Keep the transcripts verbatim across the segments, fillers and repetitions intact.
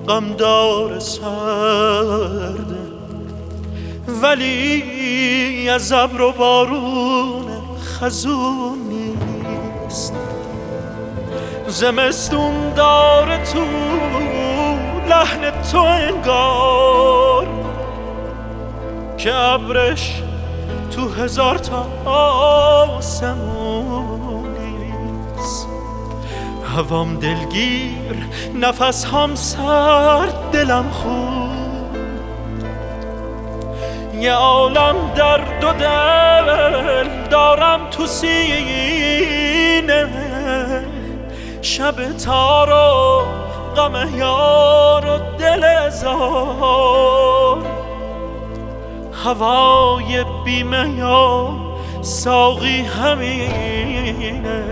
غمدار سرده، ولی از ابر و بارون خزون نیست. زمستون داره تو لحن تو انگار که ابرش تو هزار تا آسمون نیست. هوام دلگیر، نفس هم سرد، دلم خون، یه عالم درد و دل دارم تو سینه. شب تار و غم یار و دل زار، هوای بیمه یا ساقی همینه.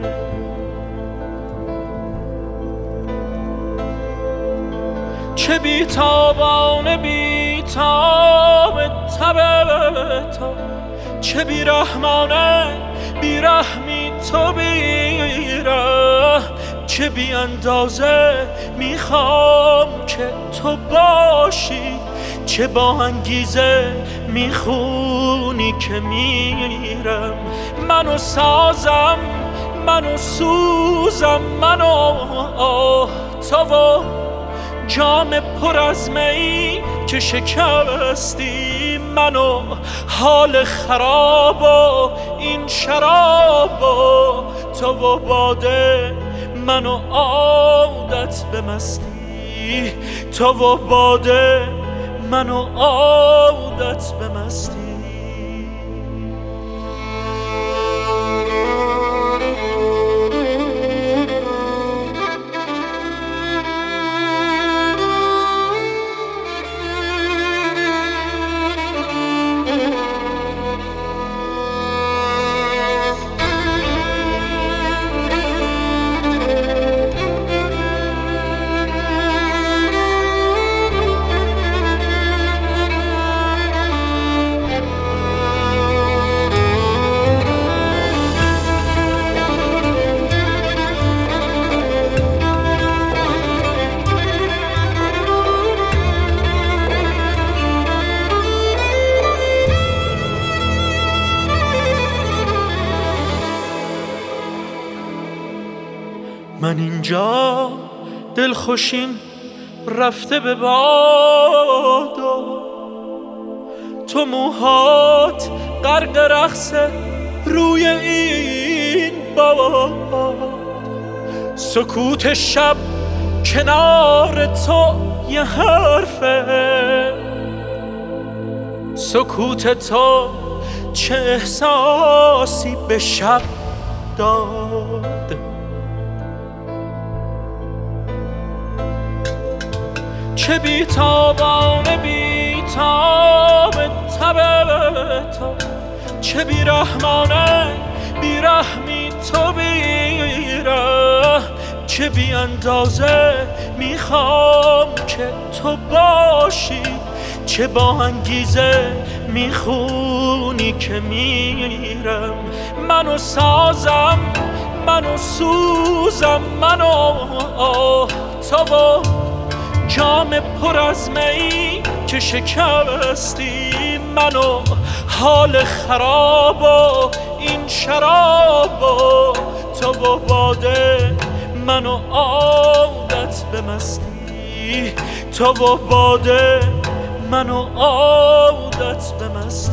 چه بیتابانه بیتاب تب تو، چه بیرحمانه بیرحمی تو بیره. چه بی اندازه میخوام که تو باشی، چه با انگیزه میخونی که میرم. منو سازم، منو سوزم، منو آه تو و جام پر از می که شکستی. منو حال خراب و این شراب و تو و باده، منو عادت به مستی. تو و باده، منو عادت به مستی. من اینجا دلخوشیم رفته به باد، تو موهات غرق رقص روی این باد. سکوت شب کنار تو یه حرفه، سکوت تو چه احساسی به شب داد. چه بیتابانه بیتاب تب تو، چه بیرحمانه بیرحمی تو بیره. چه بی اندازه میخوام که تو باشی، چه با انگیزه میخونی که میرم. منو سازم، منو سوزم، منو آه تو و جام پر از می که شکستی. منو حال خراب و این شراب و تو و باده، منو عادت به مستی. تو و باده، منو عادت به مستی.